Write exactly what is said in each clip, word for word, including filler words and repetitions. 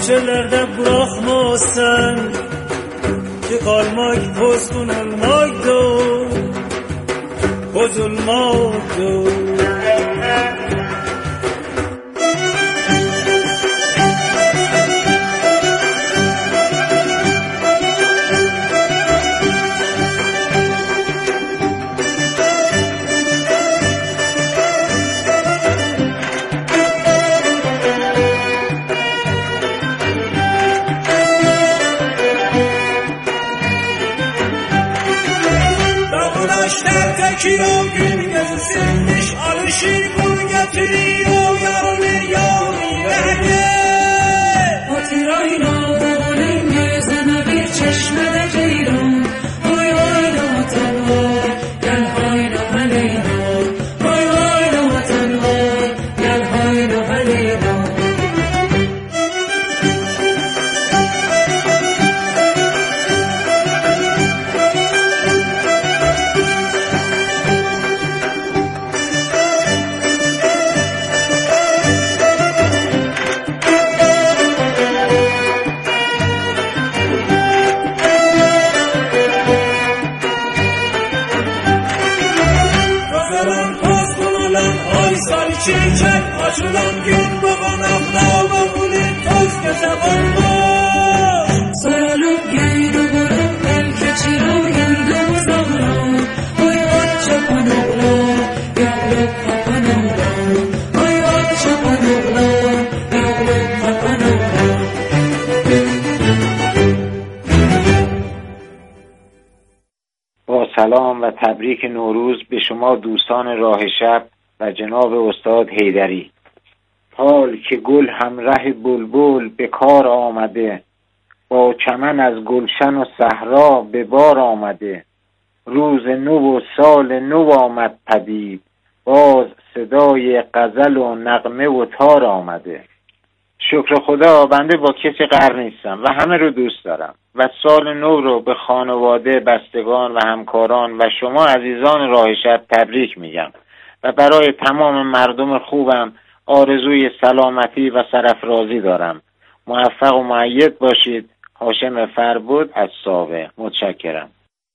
bahçelerde bırakmazsan ki kalmak pozgun olmaktur, bozulmaktur. Ki o gün gözünmüş alışır bunu getiriyor yarın yarın verge. Hatırayla dağının gözüne bir çeşmede ceyran. Hay hayla vatanlar gel hayla haleyla. Hay hayla vatanlar gel hayla haleyla. Çiçek açılan gün babana babamın toz göze bakma. Sarılıp geydi barım el keçiram yurdumuz ağlam. Ay at çapan oğlan yavrum kapan oğlan. Ay at çapan oğlan yavrum kapan oğlan. با سلام و تبریک نوروز به شما دوستان راه شب و جناب استاد حیدری. حال که گل همراه بلبل به کار آمده، با چمن از گلشن و صحرا به بار آمده. روز نو و سال نو آمد پدید، باز صدای غزل و نغمه و تار آمده. شکر خدا بنده با کسی قهر نیستم و همه رو دوست دارم و سال نو رو به خانواده، بستگان و همکاران و شما عزیزان راه شب تبریک میگم و برای تمام مردم خوبم آرزوی سلامتی و سرافرازی دارم. موفق و مؤید باشید. هاشم فربود از ساوه. متشکرم.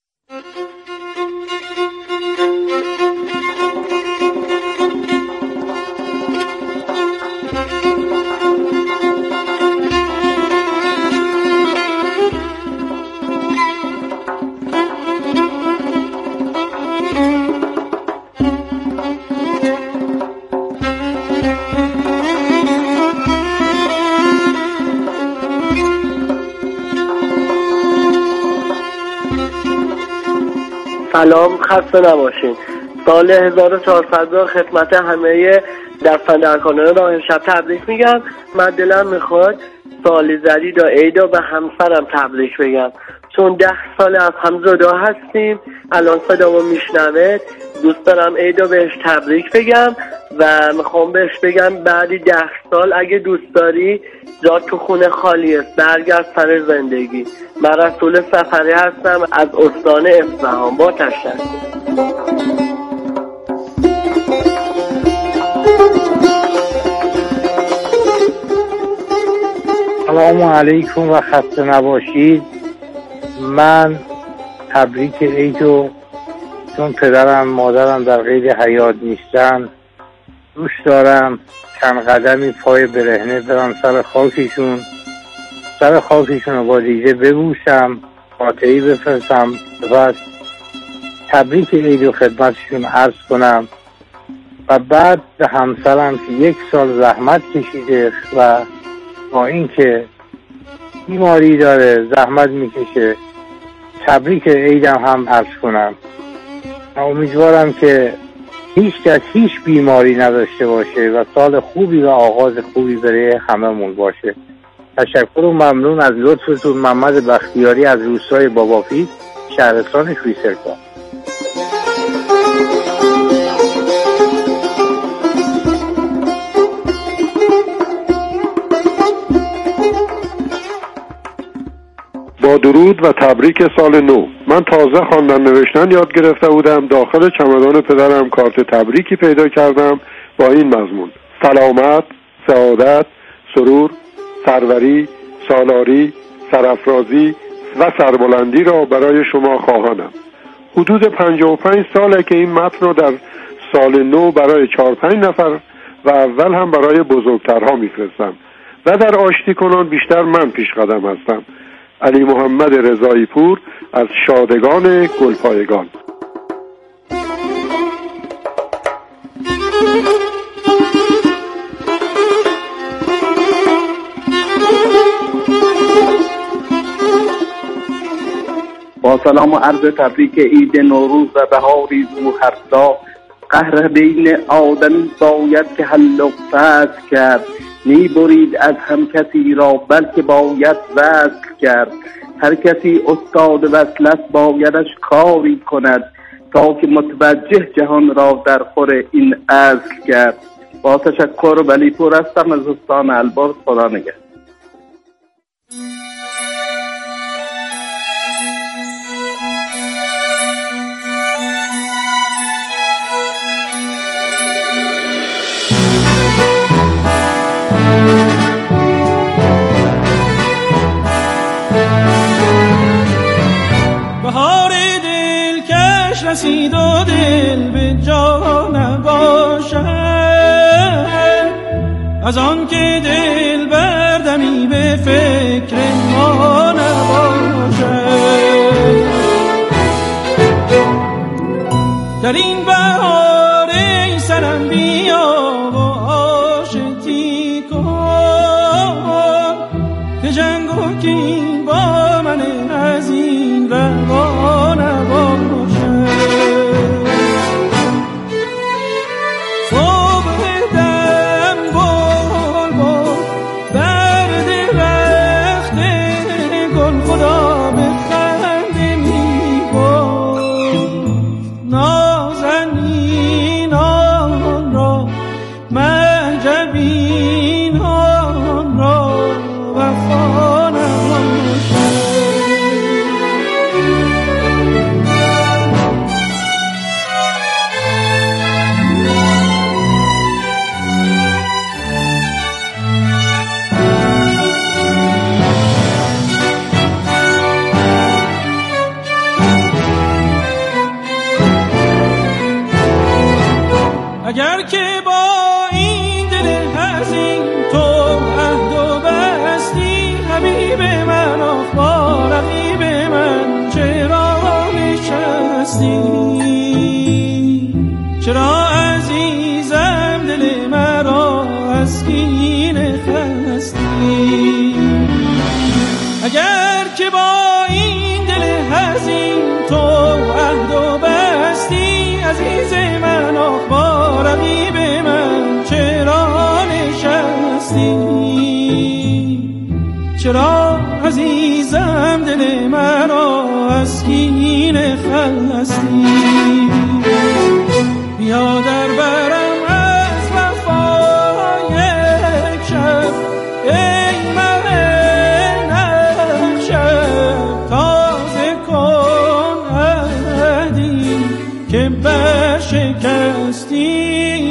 سلام، خسته نباشین. سال هزار و چهارصد خدمت همه دستان ارکانان راه شب تبریک میگم. من دلم میخواد سال جدید و عیدا به همسرم تبریک بگم، چون ده سال از هم جدا هستیم. الان صدامو میشنوه. دوست دارم عیدا بهش تبریک بگم و میخوام بهش بگم بعدی ده سال اگه دوست داری جا تو خونه خالی است، برگرد سر زندگی. من رسول سفری هستم از استان اصفهان. با تشکر. سلام علیکم و خسته نباشید. من تبریک عیدو، چون پدرم مادرم در قید حیات نیستن، دوست دارم چند قدمی پای برهنه برم سر خاکشون سر خاکشون رو با دیده ببوسم، قاطعی بفرستم و تبریک عیدو خدمتشون عرض کنم و بعد به همسرم که یک سال زحمت کشیده و با اینکه بیماری داره زحمت میکشه تبریک عیدم هم عرض کنم. امیدوارم که هیچ کس هیچ بیماری نداشته باشه و سال خوبی و آغاز خوبی برای هممون باشه. تشکر و ممنون از لطفتون. محمد بختیاری از روستای بابافید، شهرستان شویسرکا. با درود و تبریک سال نو. من تازه خواندن نوشتن یاد گرفته بودم. داخل چمدان پدرم کارت تبریکی پیدا کردم با این مضمون: سلامت، سعادت، سرور، سروری، سالاری، سرافرازی و سربلندی را برای شما خواهانم. حدود پنجاه و پنج ساله که این متن را در سال نو برای چهار پنج نفر و اول هم برای بزرگترها میفرستم و در آشتی کنان بیشتر من پیش قدم هستم. علی محمد رضایی پور از شادگان گلپایگان. با سلام و عرض تبریک عید نوروز و بهاری زو هر سا. قهر بین آدمی باید که حل و فصل کرد، نی برید از هم کسی را بلکه باید وصل کرد. هر کسی استاد وصل است بایدش کاری کند، تا که متوجه جهان را در خور این اصل کرد. با تشکر ولی پور هستم از استان البرز. خدا نگهدار. رسید و دل به جا نباشد، از آن که دل بردمی به فکر ما نباشد. در این بهار ای سرم بیا و آشتی کن، که جنگ و کین با من از این روا نباشد. اگر که با این دل حزین تو عهد و بستی، حبیب من آخ با رقیب من چرا نشستی؟ چرا عزیزم دل مرا از کینه خستی؟ اگر که با این دل حزین تو عهد و بستی، عزیز من آخ با رقیب من چرا نشستی؟ چرا عزیزم دل مرا از کینه خستی؟ بیا در برم از وفا یک شب، ای مه نخشب، تازه کن عهدی که برشکستی،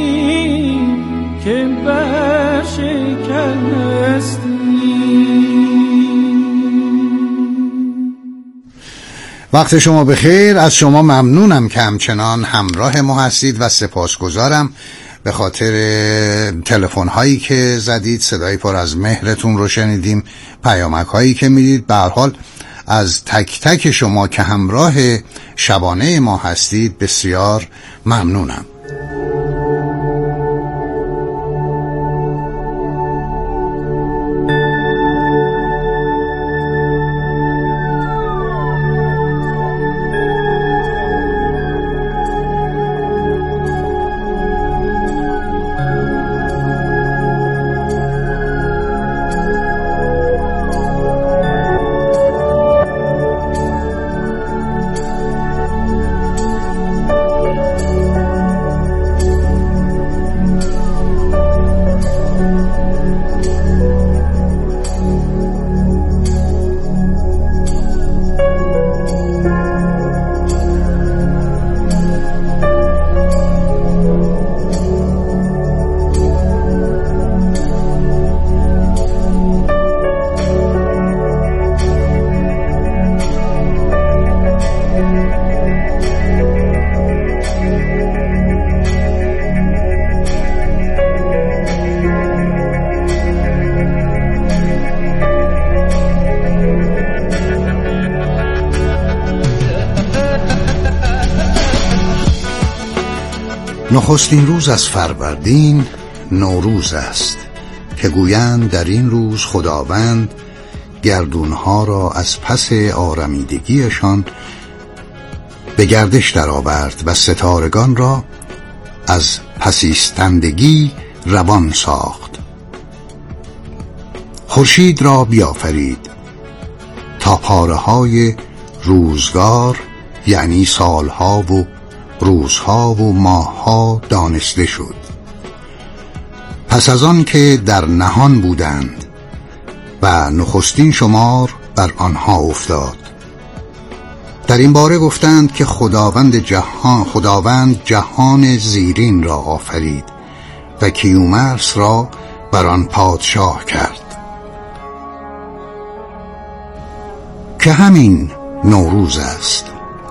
که برشکستی. وقت شما بخیر. از شما ممنونم که همچنان همراه ما هستید و سپاسگزارم به خاطر تلفن هایی که زدید، صدای پر از مهرتون رو شنیدیم، پیامک هایی که میدید. به هر حال از تک تک شما که همراه شبانه ما هستید بسیار ممنونم. نخستین روز از فروردین نوروز است که گویند در این روز خداوند گردونها را از پس آرمیدگیشان به گردش درآورد و ستارگان را از پسیستندگی روان ساخت. خورشید را بیافرید تا پاره های روزگار یعنی سالها و روزها و ماهها دانسته شد. پس از آن که در نهان بودند و نخستین شمار بر آنها افتاد، در این باره گفتند که خداوند جهان خداوند جهان زیرین را آفرید و کیومرث را بر آن پادشاه کرد، که همین نوروز است.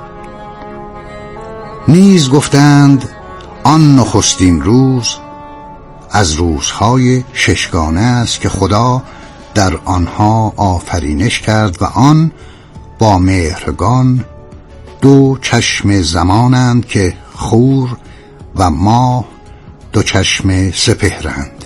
نیز گفتند آن نخستین روز از روزهای ششگانه است که خدا در آنها آفرینش کرد و آن با مهرگان دو چشم زمانند که خور و ماه دو چشم سپهرند.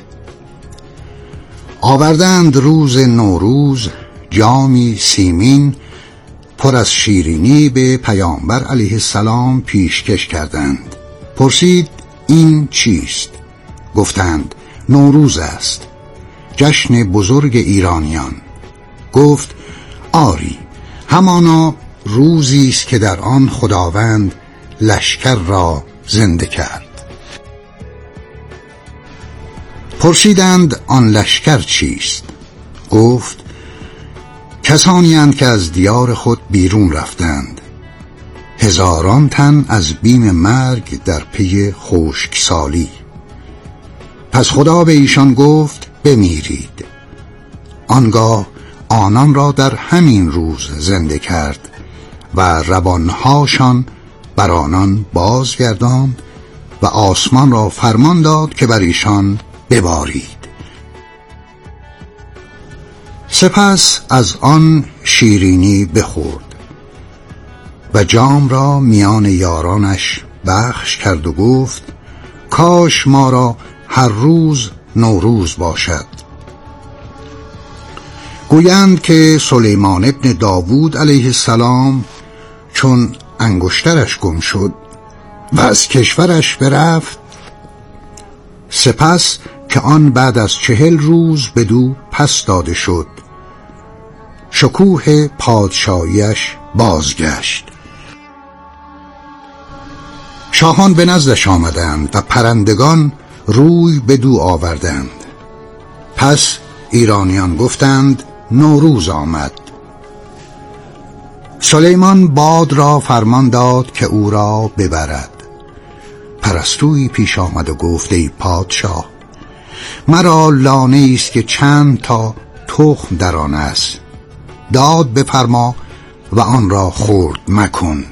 آوردند روز نوروز جامی سیمین پر از شیرینی به پیامبر علیه السلام پیشکش کردند. پرسید این چیست؟ گفتند نوروز است، جشن بزرگ ایرانیان. گفت آری، همانا روزی است که در آن خداوند لشکر را زنده کرد. پرسیدند آن لشکر چیست؟ گفت کسانی اند که از دیار خود بیرون رفتند، هزاران تن از بیم مرگ در پی خشکسالی. پس خدا به ایشان گفت بمیرید. آنگاه آنان را در همین روز زنده کرد و روانهاشان بر آنان بازگرداند و آسمان را فرمان داد که بر ایشان ببارید. سپس از آن شیرینی بخورد و جام را میان یارانش بخش کرد و گفت کاش ما را هر روز نوروز باشد. گویند که سلیمان ابن داوود علیه السلام چون انگشترش گم شد و از کشورش برفت، سپس که آن بعد از چهل روز بدو پس داده شد، شکوه پادشاهیش بازگشت. شاهان به نزدش آمدند و پرندگان روی بدو آوردند. پس ایرانیان گفتند نوروز آمد. سلیمان باد را فرمان داد که او را ببرد. پرستویی پیش آمد و گفت ای پادشاه، مرا لانه است که چند تا تخم در آن است، داد بفرما و آن را خرد مکن.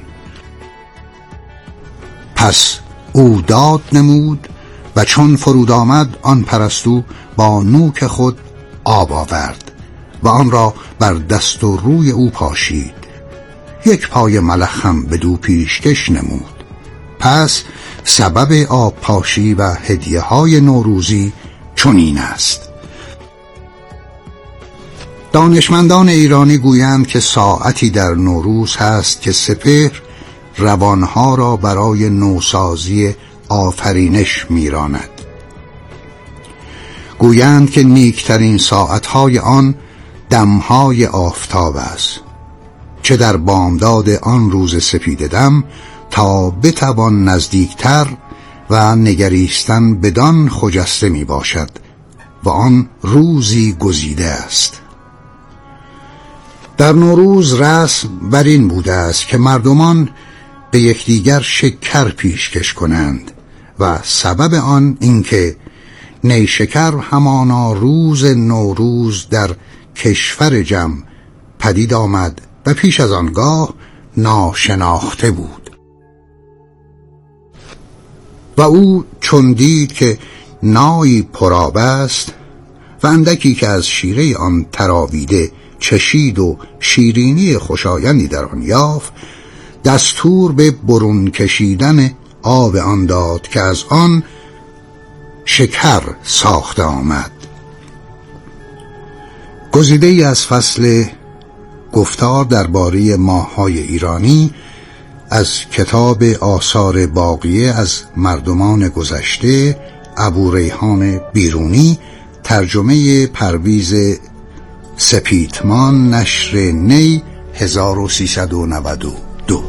پس او داد نمود و چون فرود آمد آن پرستو با نوک خود آب آورد و آن را بر دست و روی او پاشید. یک پای ملخ هم بدو پیشکش نمود. پس سبب آب پاشی و هدیه های نوروزی چنین است. دانشمندان ایرانی گویند که ساعتی در نوروز هست که سپهر روانها را برای نوسازی آفرینش میراند. گویند که نیکترین ساعتهای آن دمهای آفتاب است، چه در بامداد آن روز سپید دم تا بتوان نزدیکتر و نگریستن بدان خجسته می باشد و آن روزی گزیده است. در نوروز رسم بر این بوده است که مردمان به یکدیگر شکر پیشکش کنند و سبب آن اینکه نیشکر همانا روز نوروز در کشور جم پدید آمد و پیش از آنگاه ناشناخته بود. و او چون دید که نایی پرآب است و اندکی که از شیره آن تراویده چشید و شیرینی خوشایندی در آن یافت، دستور به برون کشیدن آب آن داد که از آن شکر ساخته آمد. گزیده ای از فصل گفتار درباره ماه‌های ایرانی از کتاب آثار باقیه از مردمان گذشته ابوریحان بیرونی، ترجمه پرویز سپیتمان، نشر نی هزار و سیصد و نود و دو.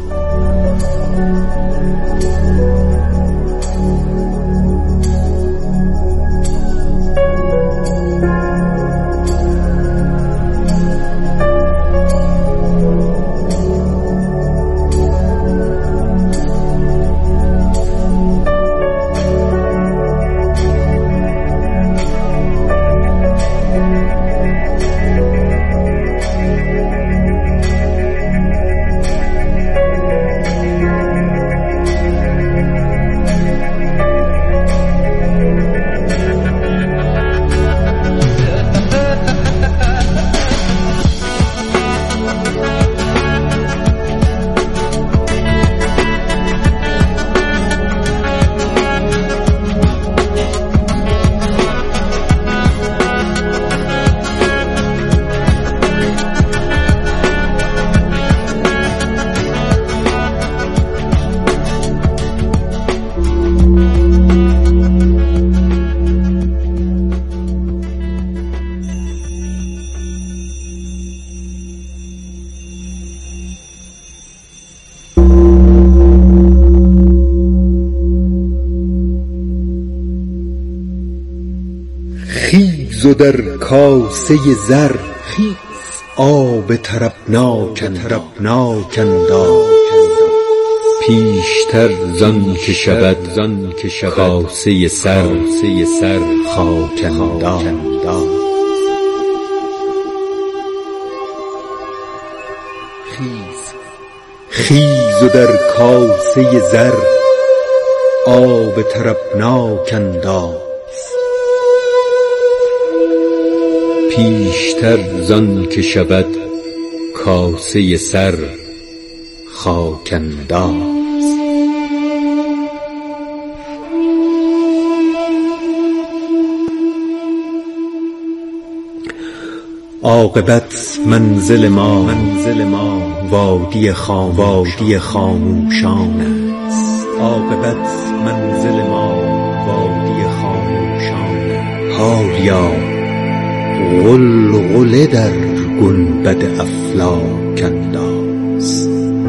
خیز و در کاسه زر آب طربناک انداز، پیشتر زان که شود کاسه سر خاک انداز. خیز و در کاسه زر آب طربناک انداز، پیشتر زان که شود کاسه سر خاک انداز. عاقبت منزل ما منزل ما وادی خام وادی خاموشان است. عاقبت منزل ما وادی خاموشان است. حالیا غلغله در گنبد افلاک انداز.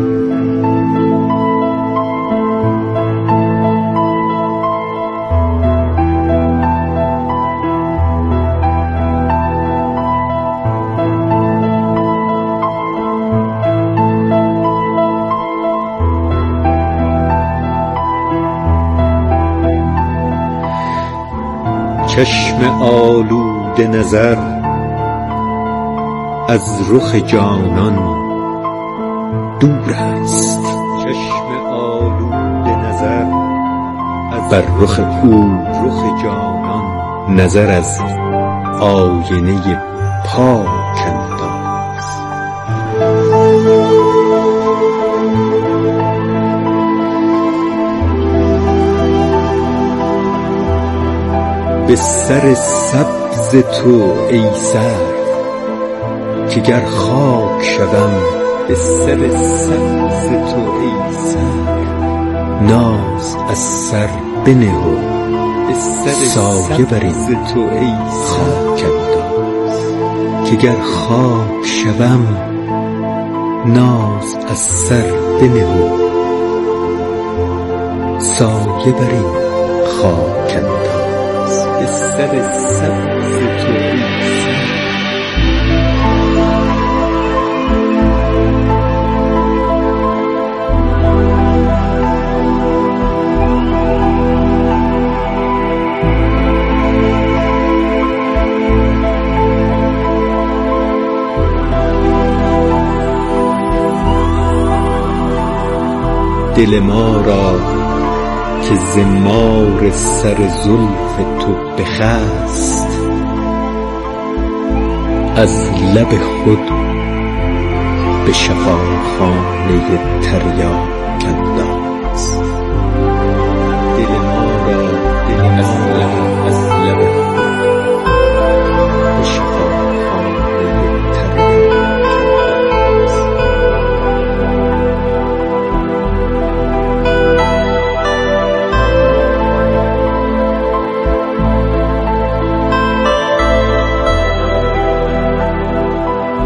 چشم آلوده نظر از رخ جانان دور است. چشم آلوده نظر از بر رخ او رخ جانان نظر از آینه پاک انداز. به سر سبز تو ای سر که گر خاک شوم، به سر سبز تو ای سر ناز از سر بنه و به سر سایه برین تو ای خاک انداز. که گر خاک شوم ناز از سر بنه و سایه برین خاک انداز. به سر سبز تو ای سر دل ما را که زمار سر زلف تو بخست، از لب خود به شفاخانه تریاک انداز.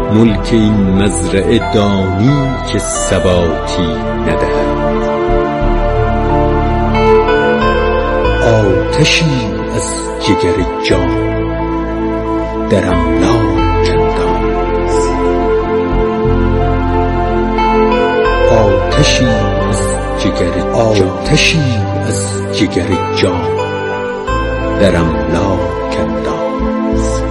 ملک این مزرعه دانی که ثباتی ندهد. آتشی از جگر جان در املاک انداز. آتشی از جگر آتشی از جگر جان در املاک انداز.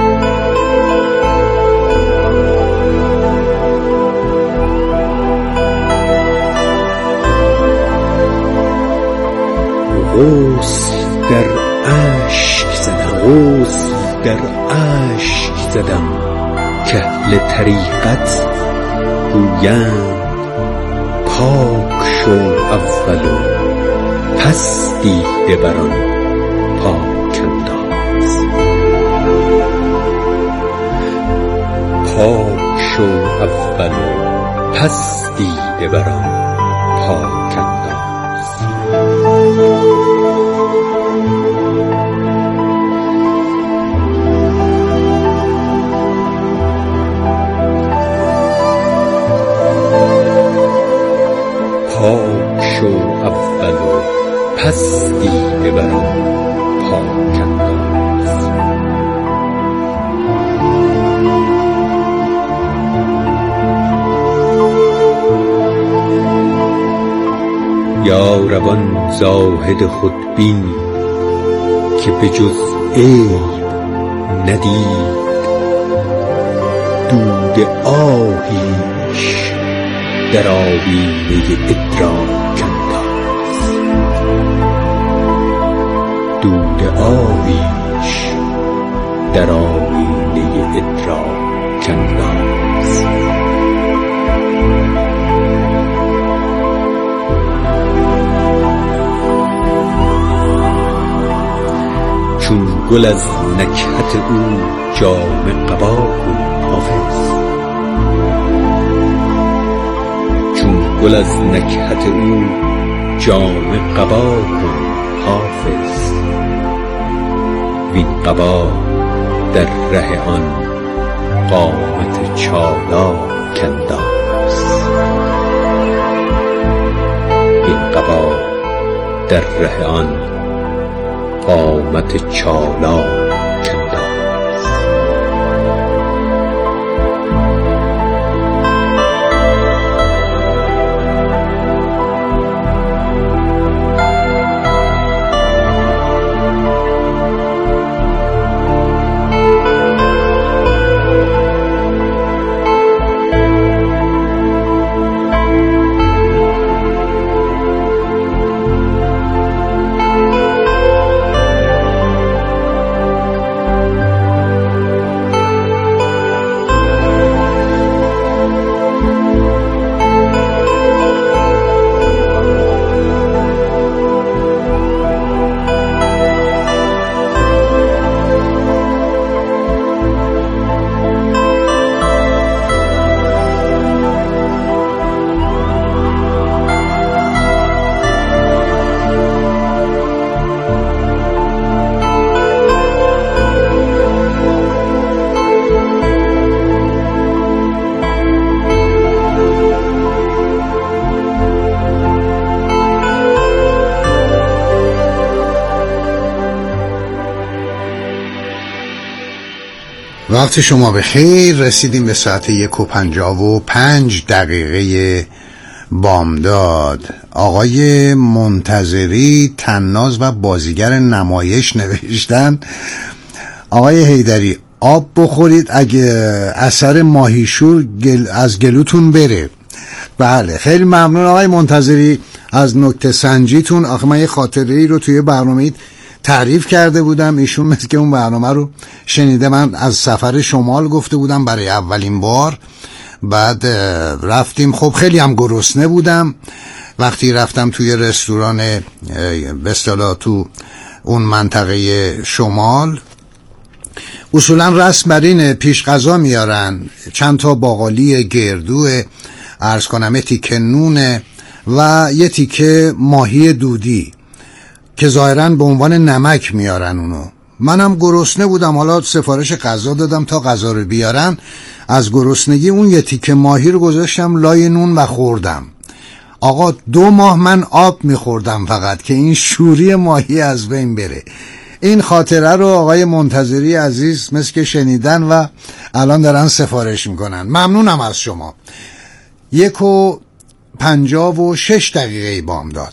غسل در اشک زدم غسل در اشک زدم که اهل طریقت گویند پاک شو اول و پس دیده بر آن پاک انداز. پاک شو اول و پس دیده بر آن پاک انداز. پاک شو اول و پس دیده بر آن پاک انداز. یا روان زاهد خودبین که به جز عیب ندید دود آهیش در آیینه ادراک انداز. دود آهیش در آیینه ادراک انداز. چون گل از نکهت او جامه قبا کن حافظ. چون گل از نکهت او جامه قبا کن حافظ. وین قبا در ره آن قامت چالاک انداز. وین قبا در ره آن قامت چالاک وقت شما به خیر. رسیدیم به ساعت یک و پنجاه و پنج دقیقه بامداد. آقای منتظری طناز و بازیگر نمایش نوشتن آقای حیدری آب بخورید اگه اثر ماهیشور گل از گلوتون بره. بله خیلی ممنون آقای منتظری از نکته سنجیتون. آخه من یه خاطره ای رو توی برنامه تعریف کرده بودم، ایشون مثل که اون برنامه رو شنیده. من از سفر شمال گفته بودم برای اولین بار، بعد رفتیم، خب خیلی هم گرسنه بودم. وقتی رفتم توی رستوران به اصطلاح تو اون منطقه شمال، اصولا رسم بر اینه پیش غذا میارن، چند تا باقالی گردو، عرض کنم تیکه نونه و یه تیکه ماهی دودی که ظاهراً به عنوان نمک میارن اونو. منم گرسنه بودم، حالا سفارش غذا دادم تا غذا رو بیارن. از گرسنگی اون یه تیکه ماهی رو گذاشتم لای نون و خوردم. آقا دو ماه من آب میخوردم فقط که این شوری ماهی از بین بره. این خاطره رو آقای منتظری عزیز مثل که شنیدن و الان دارن سفارش میکنن. ممنونم از شما. یک و پنجاه و شش دقیقه بامداد.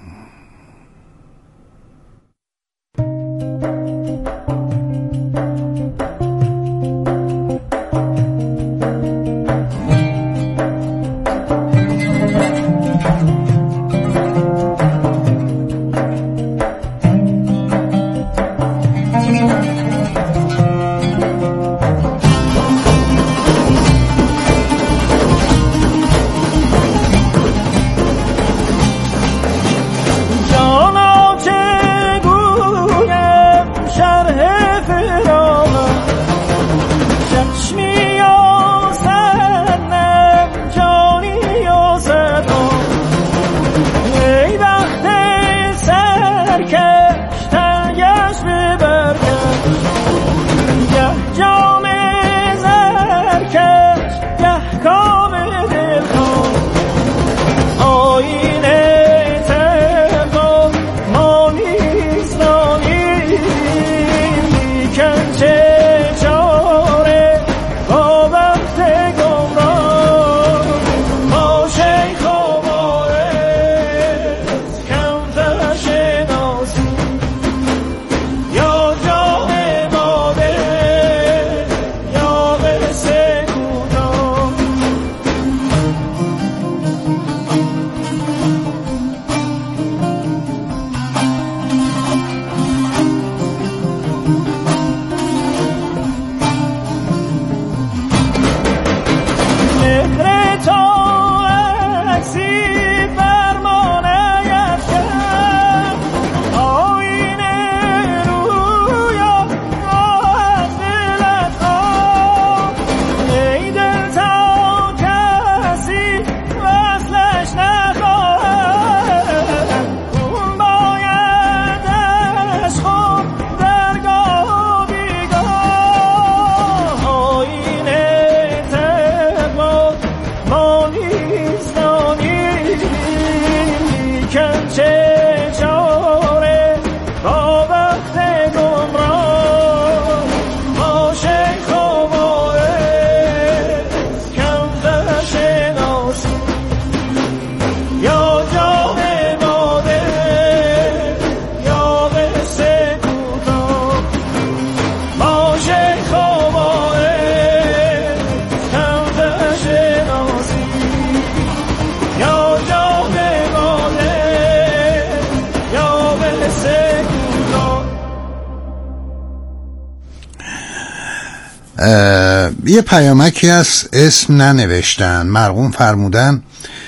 یه پیامکی از اسم ننوشتن. مرقوم فرمودن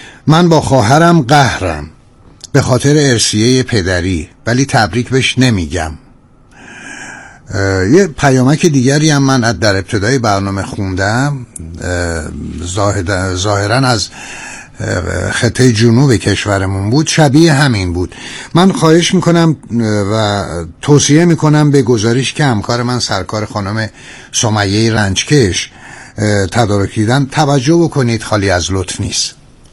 من با خواهرم قهرم به خاطر ارثیه پدری، ولی تبریک بهش نمیگم. یه پیامک دیگری هم من در ابتدای برنامه خوندم، ظاهرا از خطه جنوب کشورمون بود، شبیه همین بود. من خواهش میکنم و توصیه میکنم به گزارش که همکار من سرکار خانم سمیه رنجکش تدارک دیدن توجه بکنید، خالی از لطف نیست.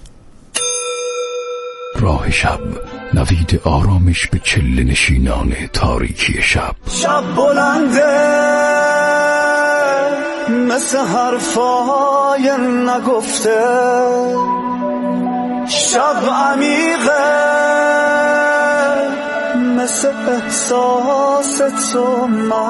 راه شب، نوید آرامش به چله نشینان تاریکی شب. شب بلنده مثل حرفای نگفته، شب عمیقه مثل احساس تو من